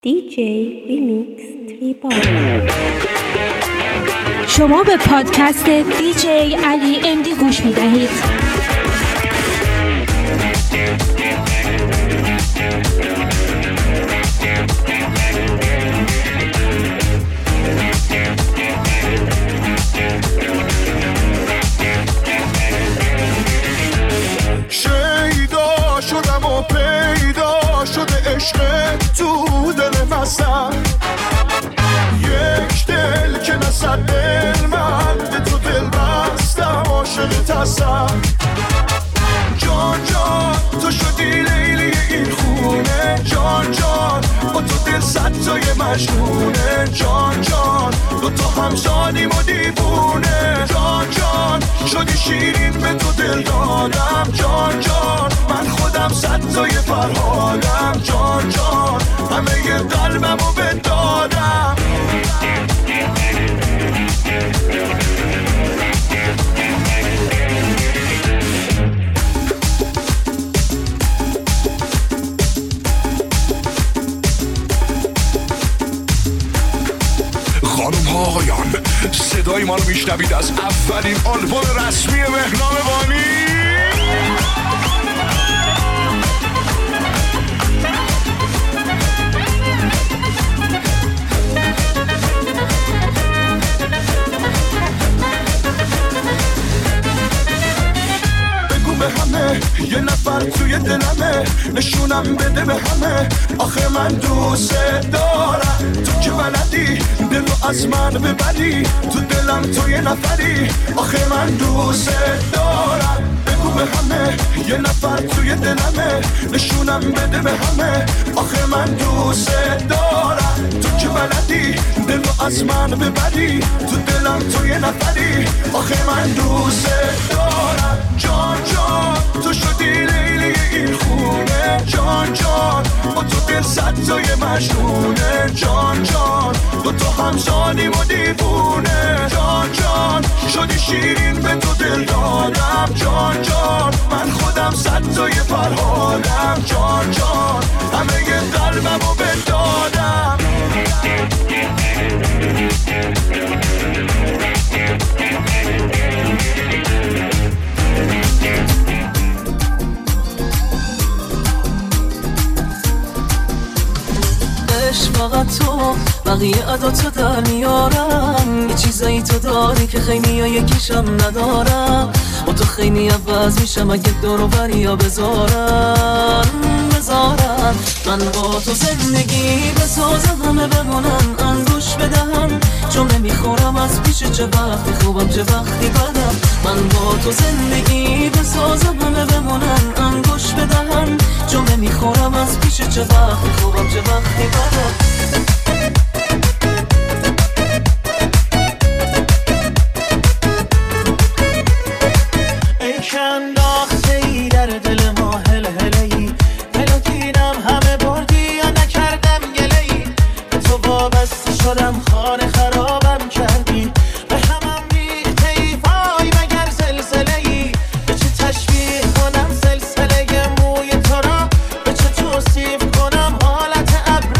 DJ Remix Tribal. شما به پادکست DJ علی امدی گوش می دهید. شیدا شدم و پیدا شده عشق تو دل مسن، یک دل که نصد دل من به تو دل بستم عاشق تسم. جان جان تو شدی لیلی این خونه، جان جان با تو دل صد تای مجنونه، جان جان دو تا همزادیم و دیوونه، جان جان شدی شیرین به تو دل دادم، جان جان من خودم صد تای فرهادم، جان جان همه قلبمو بدادم. خانم ها آقایان، صدای ما رو میشنوید از اولین آلبوم رسمی مهران بانی. به همه یه نفر توی دلمه، نشونم بده به همه آخه من دوست دارم. تو که بلدی دلو از من ببری، تو دلم تو یه نفری آخه من دوست دارم. بگو به همه یه نفر توی دلمه، نشونم بده به همه آخه من دوست دارم. تو که بلدی دلو از من ببری، تو دلم تو یه نفری آخه من دوست دارم. جان جان تو شدی لیلی این خونه، جان جان با تو دل صد تای مجنونه، جان جان دو تا همزادیم و دیوونه، جان جان شدی شیرین به تو دل دادم، جان جان من خودم صد تای فرهادم، جان جان همه قلبمو بدادم. فقط تو بقیه عداتو در میارم، یه چیزایی تو داری که خیلی ها یکیشم ندارم، با تو خیلی عوض میشم اگه دورو بریا بذارم. من با تو زندگی بسازم، همه بمونن انگوش بدهم، چون نمیخورم از پیش چه وقتی خوبم چه وقتی بدم. من با تو زندگی بسازم، همه بمونن انگوش بدهم، چون نمیخورم از پیش چه وقتی خوبم چه وقتی بدم. ای که انداخته ای در دل ما هل هلهی، هلکینم همه بردی یا نکردم گلهی، به تو وابسته شدم خانه خرابم کردی، به همم ریخته ای پای مگر زلزلهی، به چه تشبیه کنم سلسله موی تو را، به چه توصیف کنم حالت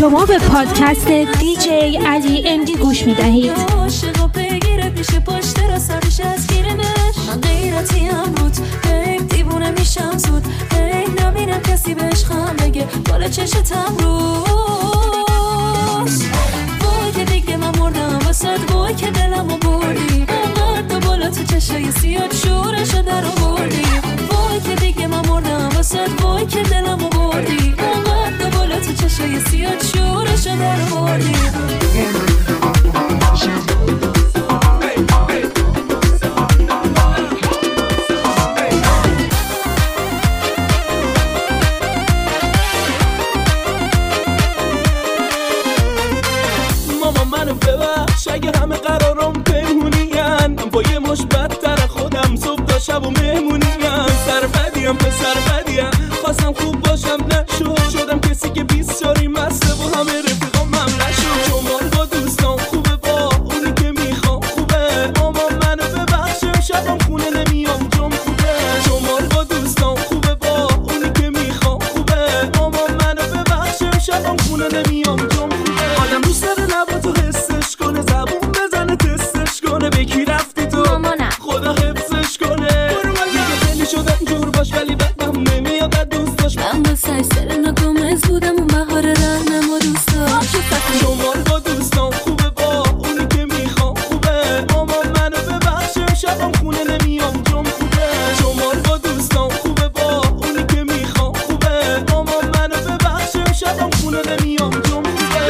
شما به پادکست دیجی علی اندی گوش می دهید. عاشقا بگیرت میشه پشت را سرش از گیرمش. من غیرتی هم بود دیوونه میشم زود نبینم کسی بهش خم بگه بالا چشتم روز. وای که دیگه من مردم واسد، وای که دلمو بردی انقدر بالا تو چشای سیاد شورشو در آوردی. وای که دیگه من مردم واسد، وای که دلمو بردی انقدر بالا تو چشای سیاد شورشو در آوردی. اگه همه قرارم پنهونیم با یه مش بدتر خودم صبح تا شب و مهمونیم. سربدیم پسر بدیم خواستم خوب باشم شدم کسی که 20 سالی مسته و همه رفیقام مملو شد. شمال با دوستان خوبه با اونی که میخوام خوبه اما منو ببخشم شبم خونه نمیام جم خوبه. شمال با دوستان خوبه با اونی که میخوام خوبه اما منو ببخشم شبم خونه نمیام جم خوبه. آدم دوست داره لبا تو حسش کنه زبون بزنه تستش کنه بکی رفتی تو مامانم خدا حفظش کنه. دیگه خیلی شدم جور باش ولی بدم نمیاد از دوست داشت. من با سر سرنا گمز بودم اون بهار رهنم و دوست داشت. شمال با دوستان خوبه با اونی که میخوام خوبه اما منو ببخشم شبم خونه نمیام جم خوبه. شمال با دوستان خوبه با اونی که میخوام خوبه اما منو ببخشم شبم خونه نمیام جم خوبه.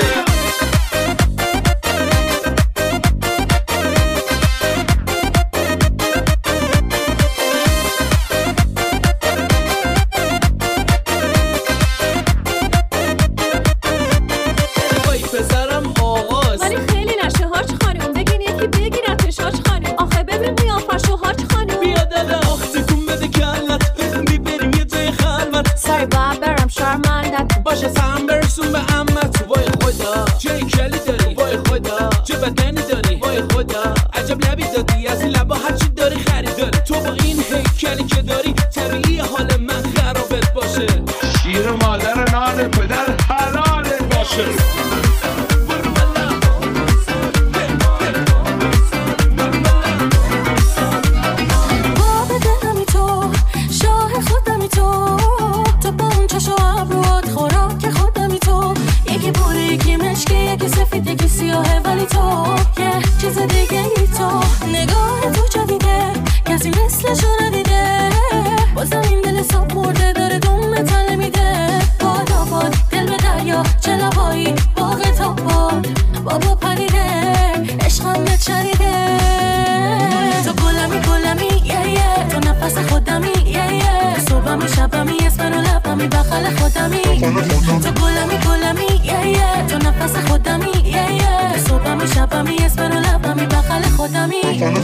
باشه سهم برسون به عمت. وای خدا چه کلی داری، وای خدا چه بدنی داری، وای خدا عجب لبی دادی از این لبا هرچی داری خریداری. تو با این هیکلی که داری طبیعی حال من خرابت باشه. شیر مادر نان پدر حلالت باشه. یکی سفید یکی سیاهه ولی تو یه چیز دیگه ای تو. نگاه تو جدیده کسی مثلشو ندیده. بازم این دل ساب مرده داره دوم تله میده. باد آباد دل به دریا چه لبایی باغ تا باد بابا پریده عشقم به چریده. تو گلمی یه تو نفس خودمی یه صبحمی شبمی اسمن و لبمی بخل خودمی. تو گلمی یه تو نفس خودمی یه صبحمی شبمی اسمن و لبمی بخل خودمی.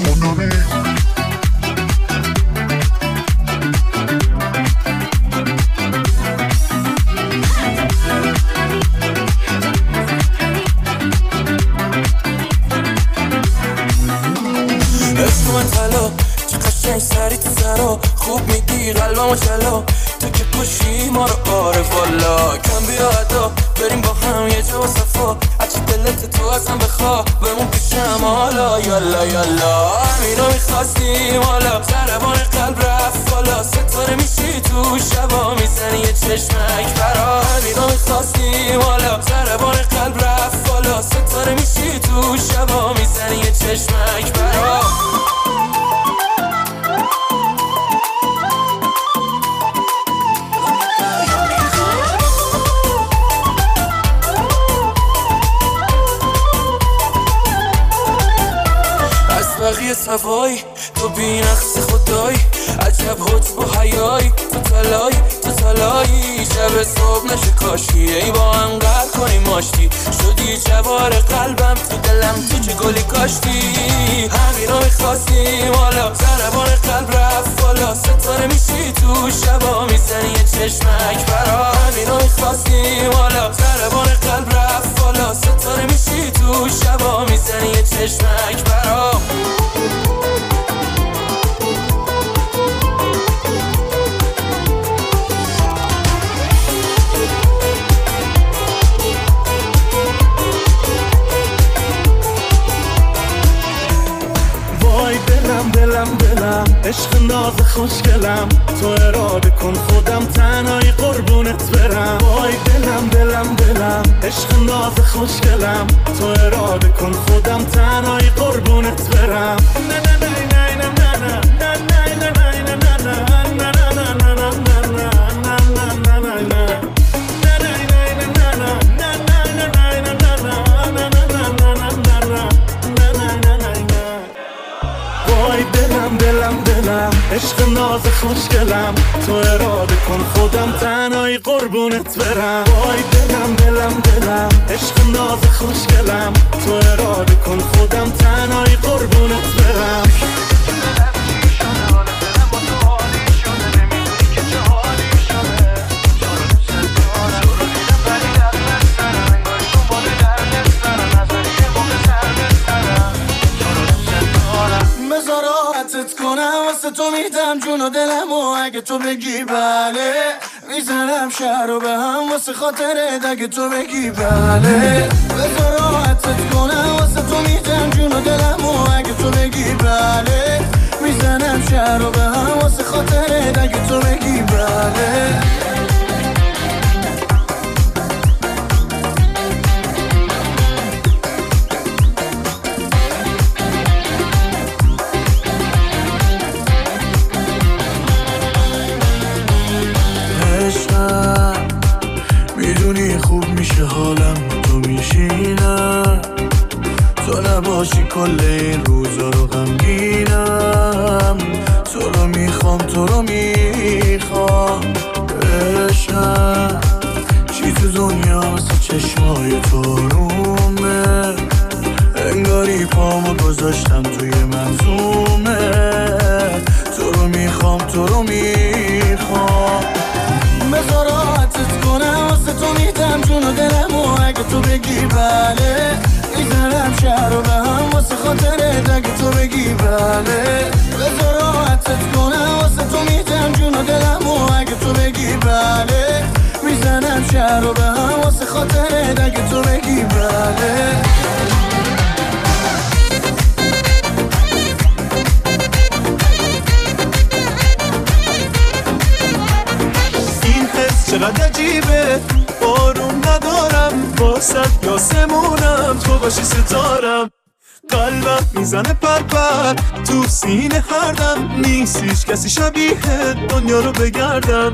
اسم طلا چه قشنگ سری تو سرا خوب میگی قلبمو چلا. تو که کشی ما رو آره والا کم بیا ادا بریم با هم یه جا صفا. هرچی دلت تو ازم بخوا بمون پیشم حالا یالا یالا. همینو میخواستیم حالا ضربان قلب رفت بالا. ستاره میشی تو شبا میزنی یه چشمک برا. همینو میخواستیم حالا ضربان قلب رفت بالا. ستاره میشی تو شبا میزنی یه چشمک برا. بقیه سوای تو بی نقص خدایی عجب حج با حیایی. تو تلایی شب صبح نشه کاشی ای با هم قهر کنیم ماشتی. شدی جوار قلبم تو دلم تو چه گلی کاشتی. همین رو میخواستیم حالا ضربان قلب رفت بالا. ستاره میشی تو شبا میزنی یه چشمک برا. همین رو میخواستیم حالا ضربان قلب رفت بالا. ستاره میشی تو شبا میزنی یه چشمک برا. خوشگلم تو اراده کن خودم تنهایی قربونت برم وای دلم عشق ناز خوشگلم تو اراده کن خودم تنهایی قربونت برم وای دلم عشق ناز خوشگلم تو اراده کن خودم تنهایی قربونت برم وای دلم عشق ناز خوشگلم تو اراده کن خودم تنهایی قربونت برم کنم واسه تو میدم جون و دلم و اگه تو بگی بله میزنم شهر رو به هم واسه خاطرت اگه تو بگی بله بذار راحتت کنم واسه تو میدم جون و دلم و اگه تو بگی بله میزنم شهر رو به هم واسه خاطرت اگه تو بگی بله میدونی خوب میشه حالم تو میشینم تو نباشی کل این روزا رو غمگینم تو رو میخوام عشقم چی تو دنیا مثل چشمای تو رومه انگاری پامو گذاشتم توی منظومه تو رو میخوام بذار راحتت کنم واسه تو میدم جون و دلم و اگه تو بگی بله میزنم شهر رو به هم واسه خاطرت اگه تو بگی بله بذار راحتت کنم واسه تو میدم جون و دلم و اگه تو بگی بله میزنم شهر رو به هم واسه خاطرت اگه تو بگی بله چقدر عجیبه بارون ندارم واسد یاسمونم تو باشی ستارم قلبم میزنه پر تو سینه هردم نیست هیچ کسی شبیه دنیا رو بگردم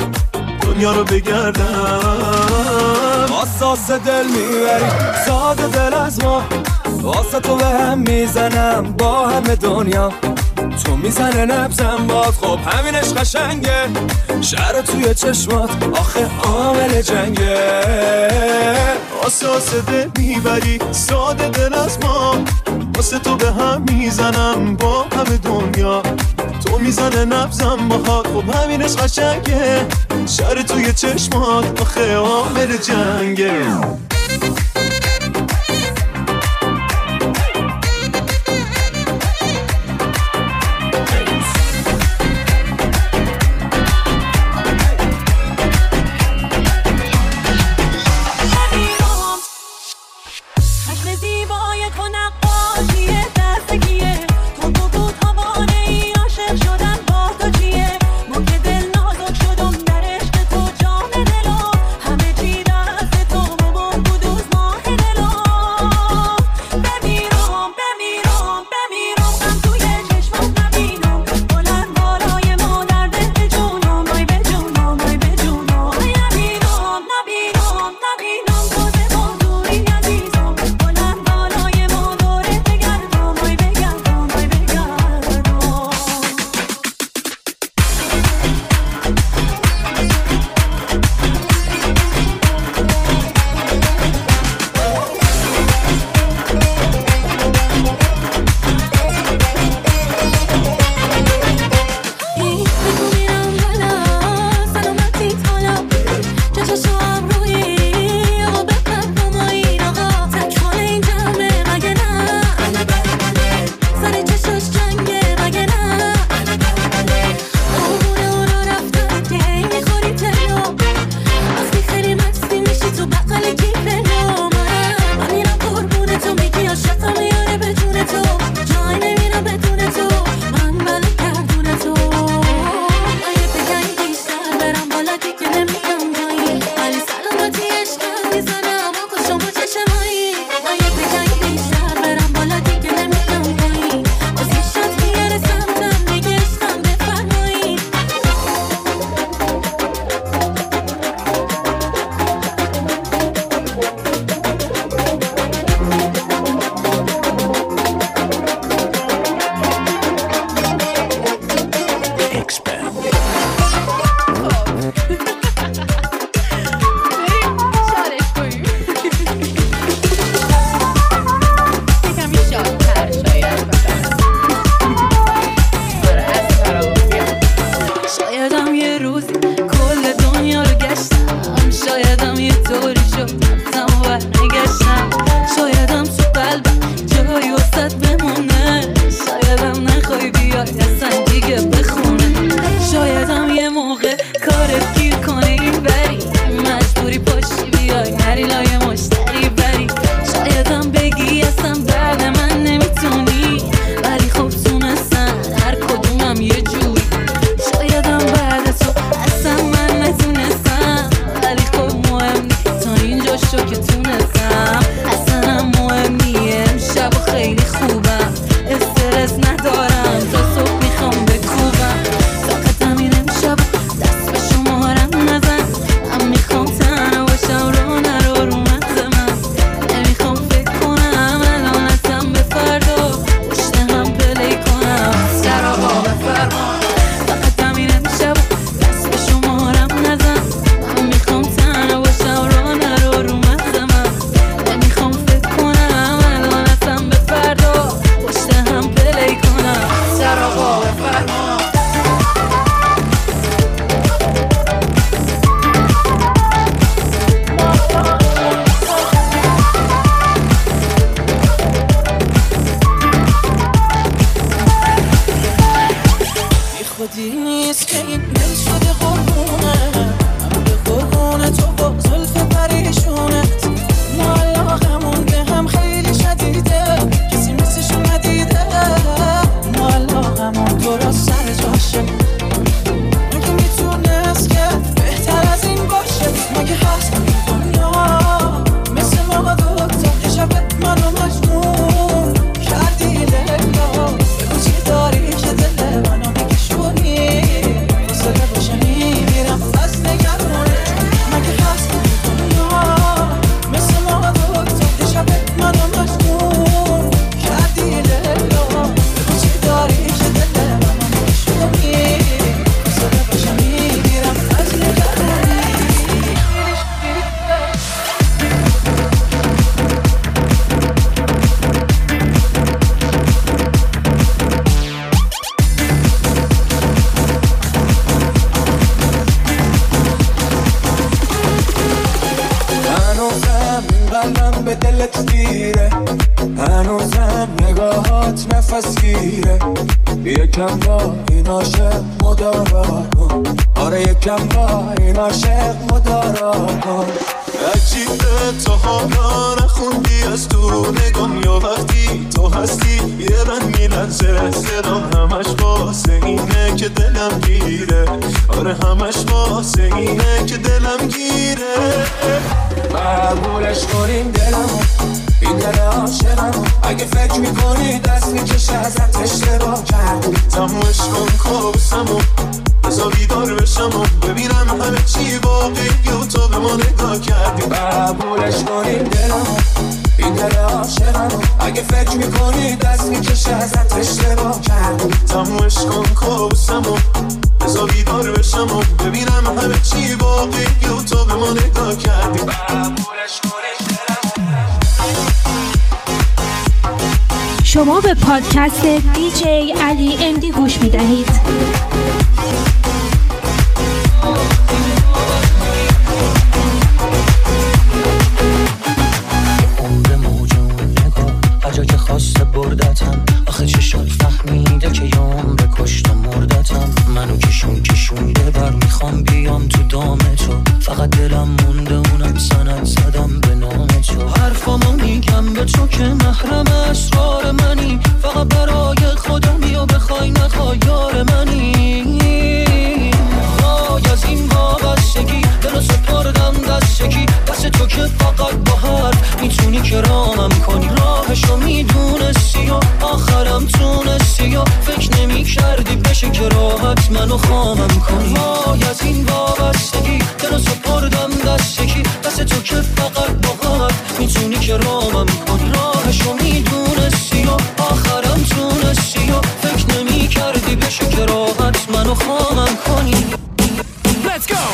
اساس دل میبری ساده دل از ما واسه تو به هم میزنم با همه دنیا تو میزنه نبزم باد خب همینش قشنگه شهر توی چشمات آخه عامل جنگه اساس دل میبری ساده دل از ما واسه تو به هم میزنم با همه دنیا تو میزنه نبزم باد خب همینش قشنگه شهر توی چشمات آخه عامل جنگه همه چی دست تو میزنم آقا شما چشمایی من یه بگنی بیشتر برم بالا دیگه نمیدم پایی باز یه شد میاره سمتم دیگه عشقم بفرمایی شایدم یه روزی کل دنیا رو گشتم شایدم یه طوری شد رفتم و برنگشتم شایدم تو قلبم جایی وسط بمونه شایدم نخوای بیای اصلا دیگه بخونه شایدم یه موقع کارت گیر کنه این بری مجبوری پاشی بیای نری لای مشتری بری شایدم بگی اصلا بعد من نمیتونی ولی خب تونستن هر کدومم یه جوری شایدم بعد تو اصلا من نتونستم ولی خب مهم نیست تا اینجا شو که تونستم اصلا هم مهم نیه امشب و خیلی خوبم استرس ندارم تا صبح میخوام بکوبم فقط همین امشب دست به شمارم نزن من میخوام تنها باشم رو نرو رو مغز من نمیخوام فکر کنم الان اصلا به فردا پشت هم پلی کنم سر آقا بفرما فقط همین امشب دست به شمارم نزن من میخوام تنها باشم رو نرو رو مغز من نمیخوام فکر کنم الان اصلا به فردا پشت هم پلی کنم سر آقا بفرما بی خودی نیست که این دل شده قربونه هم به قربونه تو با زلف پریشونت معلقمون به هم خیلی شدیده کسی مثلشو ندیده معلقمون درست سر جاشه مگه میتونست که بهتر از این باشه مگه هست دنیا مثل ما دوتا یه شبت منو مجنون کردی لیلا بگو چی داری که دل منو میکشونی فاصله باشه میمیرم از نگرونه مگه هست دنیا مثل ما دوتا یه شبت منو مجنون کردی لیلا بگو چی داری که دل منو میکشونی فاصله باشه میمیرم از نگرونه هنوزم این قلبم به دلت گیره هنوزم نگاهات نفس گیره یکم با این عاشق مدارا کن آره یکم با این عاشق مدارا کن عجیبه تا حالا نخوندی از تو نگام یا وقتی تو هستی یه رنگ میلنزه صدام همش واسه اینه که دلم گیره آره همش واسه اینه که دلم گیره قبولش کنیم دلمو این دل عاشقمو اگه فکر میکنی دست میکشه ازت اشتباه کردی تمومش کن کابوسمو بذار بیدار بشم و ببینم همه چی واقعی و تو به ما نگاه کردی قبولش کنیم دلمو این دل عاشقمو اگه فکر میکنی دست میکشه ازت اشتباه کردی تمومش کن کابوسمو بذار بیدار بشم و ببینم همه چی واقعی و تو به ما نگاه کردی قبولش کنیم دلمو. شما به پادکست دیجی علی اندی گوش میدهید. عمر موجون نگاه هر جا که خواسته بردتم آخه چه شد فهمیده که یام به کشت مردتم منو کشونده بر میخوام بیام تو دام تو فقط دلم مونده اونم سند زدم به نام تو حرفامو میگم به تو که محرم اسرار منی فقط برای خودم یا بخوای نخوای یار منی واسه تو که فقط با حرف میتونی کرامم کنی. راهشو میدونستی و آخرم تونستی و فکر نمی کردی بشه که راحت منو خامم کنی. وای از این وابستگی دلو سپردم دستکی، دست تو که فقط با حرف میتونی کرامم کنی. راهشو میدونستی و آخرم تونستی و فکر نمی کردی بشه که راحت منو خامم کنی. Let's go!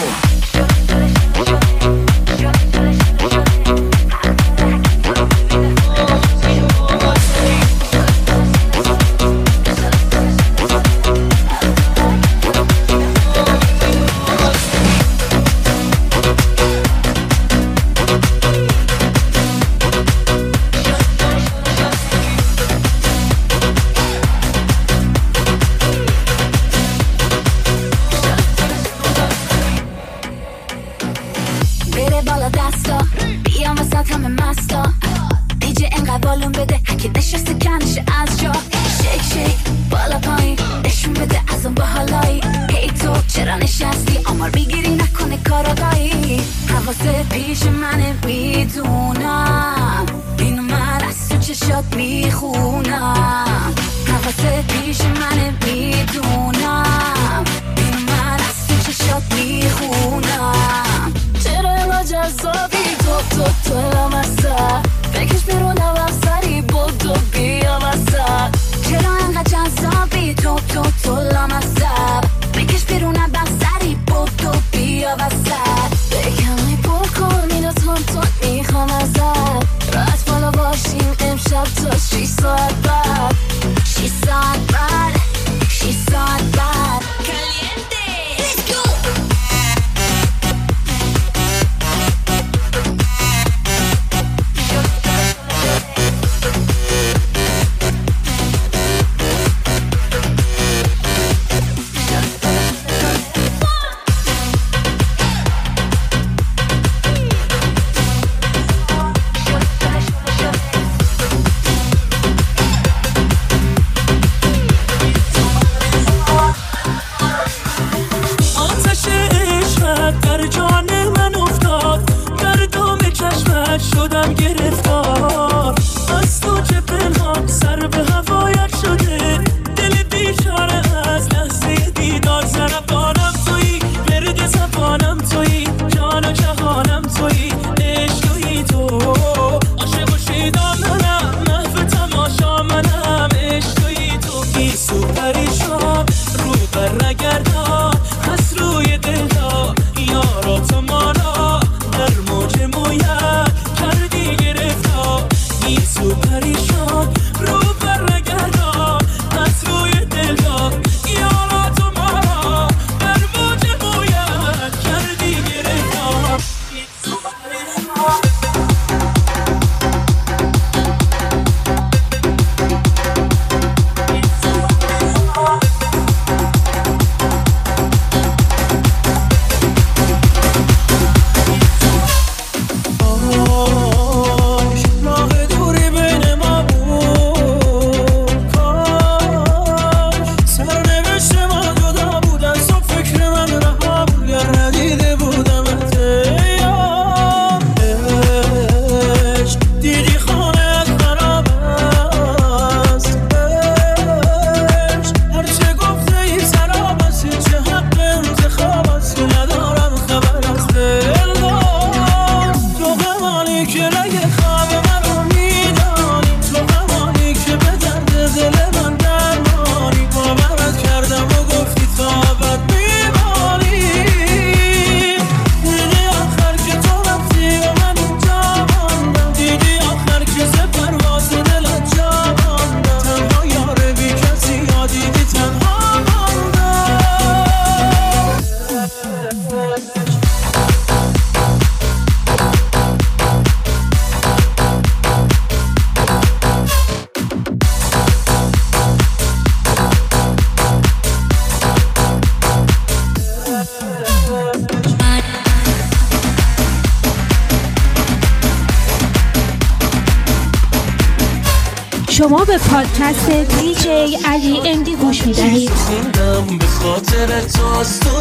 شما به پادکست دیجی علی اندی گوش میدهید. به خاطر تو از دورم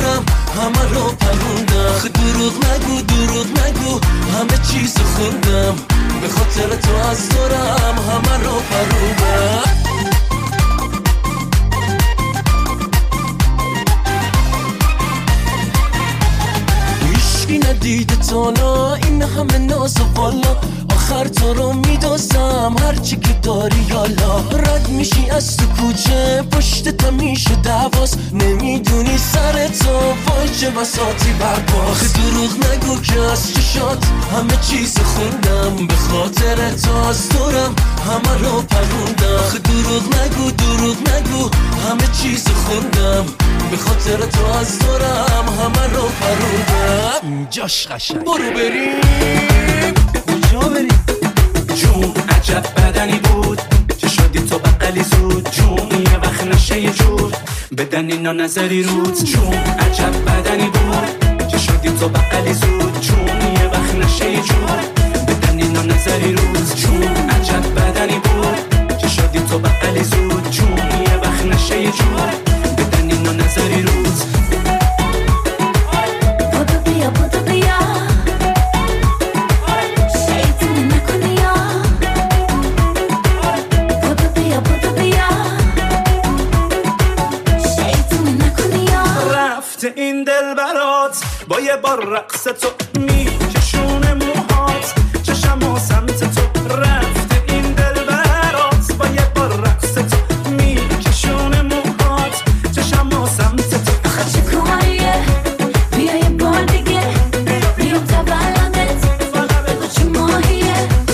همه رو پروندم. دروغ نگو دروغ نگو همه چیز خوندم، به خاطر تو از دورم همه رو پروندم. هیچکی ندیده تا نه این همه ناز و بالا، آخر تو رو میدازم هرچی که داری یالا. رد میشی از تو کوچه پشت تا میشه دواز، نمیدونی سر تو وای چه بساطی برباز. دروغ نگو که از چشات همه چیز خوندم، به خاطر تو از دورم همه رو پروندم. دروغ نگو دروغ نگو همه چیز خوندم، به خاطر تو از دورم همه رو پروندم. اینجاش قشنگ برو بریم. کجا بریم؟ جون عجب بدنی بود چه شدی تو بقلی زود. جون یه وقت نشه یه جور بدن اینا نظری رود. جون عجب بدنی بود چه شدی تو بقلی زود. جون یه وقت نشه یه جور بدن اینا نظری رود. جون عجب بدنی بود چه شدی تو بقلی زود. جون یه وقت نشه یه جور بدن اینا نظری رود. این دل برات با یه بار رقص تو میکشونه موهات، چشم و سمت تو رفته. این دل برات با یه بار رقص تو میکشونه موهات، چشم و سمت تو. آخه چه کاریه بیا یه بار دیگه بیام تا بلندت بگو چه ماهیه.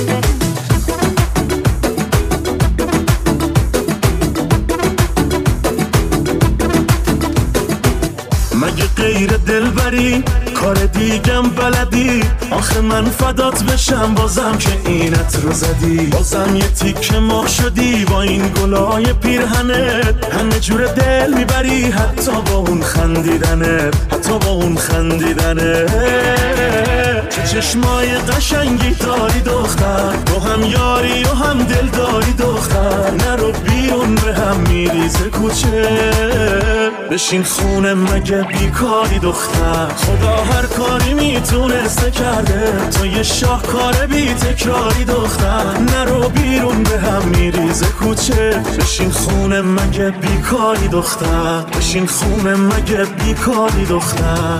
مگه غیر دلبری کار دیگم بلدی؟ آخه من فدات بشم بازم که اینت رو زدی. بازم یه تیکه مخ شدی با این گلای پیرهنت، همه جور دل میبری حتی با اون خندیدنت، حتی با اون خندیدنت. چه چشمای قشنگی داری دختر، تو هم یاری و هم دل داری دختر. نرو بیرون به هم میریزه کوچه، بشین خونه مگه بیکاری دختر. خدا هر کاری میتونسته کرده، تو یه شاهکار بی تکراری دختر. نرو بیرون به هم میریزه کوچه، بشین خونه مگه بیکاری دختر. بشین خونه مگه بیکاری دختر.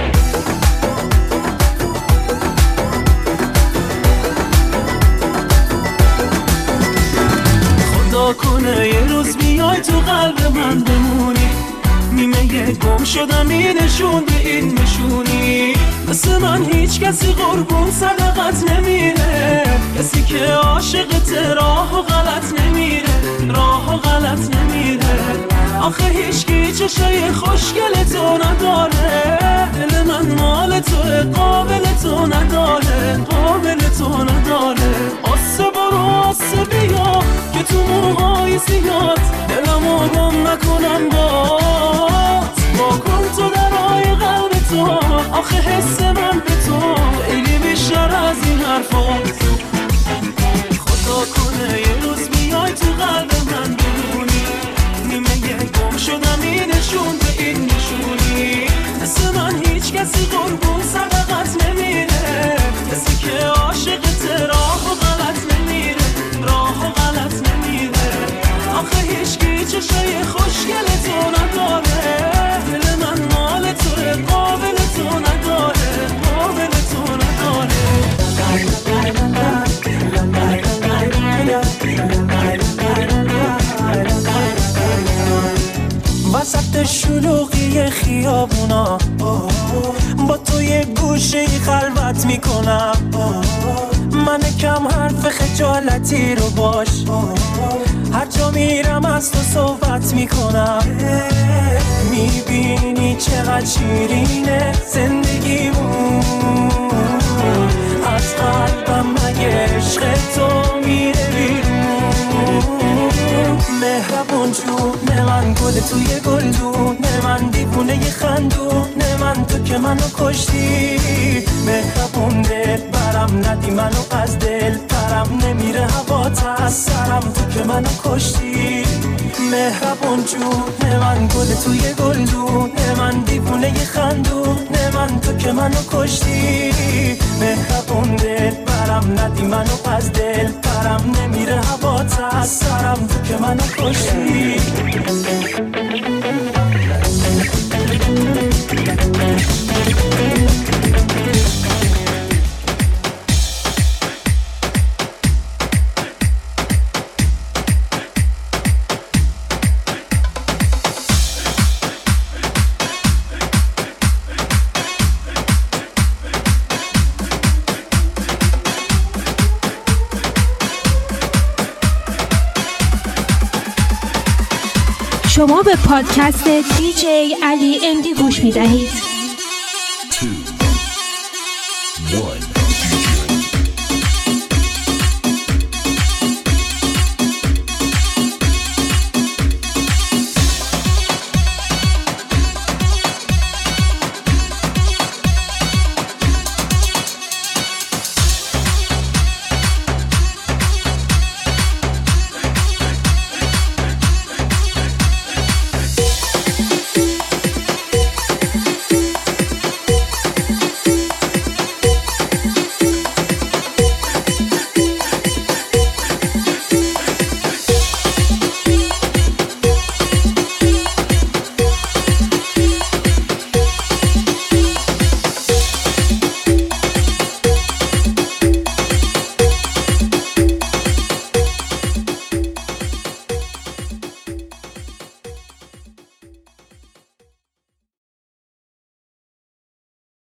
خدا کنه یه روز بیای تو قلب من بمونی، نیمه گم شدم این نشون به این نشونی. مثل من هیچ کسی قربون صدقت نمیره، کسی که عاشقت راه و غلط نمیره، راه و غلط نمیره. آخه هیچکی چشای خوشگل تو نداره، دل من مال تو قابل تو نداره، قابل تو نداره. آسه برو آسه بیا که تو موهای زیاد دلمو گم نکنم با کن تو درای قلب تو. آخه حس من به تو خیلی بیشتر از این حرفات. خدا کنه یه روز بیای تو قلب من بمونی، نیمه گم شدم این نشون به این نشونی. مثل من هیچ کسی قربون صدقت نمیره، کسی که عاشقت راه و غلط نمیره، راه و غلط نمیره. آخه هیچکی چشای خوشگل تو نداره، دل من مال تو قابل تو نداره، قابل تو نداره. وسط شلوغی خیابونا با تو یه گوشه خلوت میکنم. من کم حرف خجالتی رو باش، هر جا میرم از تو صحبت میکنم. میبینی چقدر شیرینه زندگیمون، از قلبم مگه عشق تو میره بیرون. مهربون جون من گل توی گلدون، من دیوونه ی خندون، من تو که منو کشتی. مهربون دل برم ندی منو از دل، پرم نمیره هوات از سرم تو که منو کشتی. مهربون جون من، گل توی گلدون من، دیوونه خندون من، تو که منو کشتی. مهربون دل برم ندی منو پس دل برم، نمیره هوات از سرم تو که منو کشتی. شما به پادکست دیجی علی MD گوش می دهید.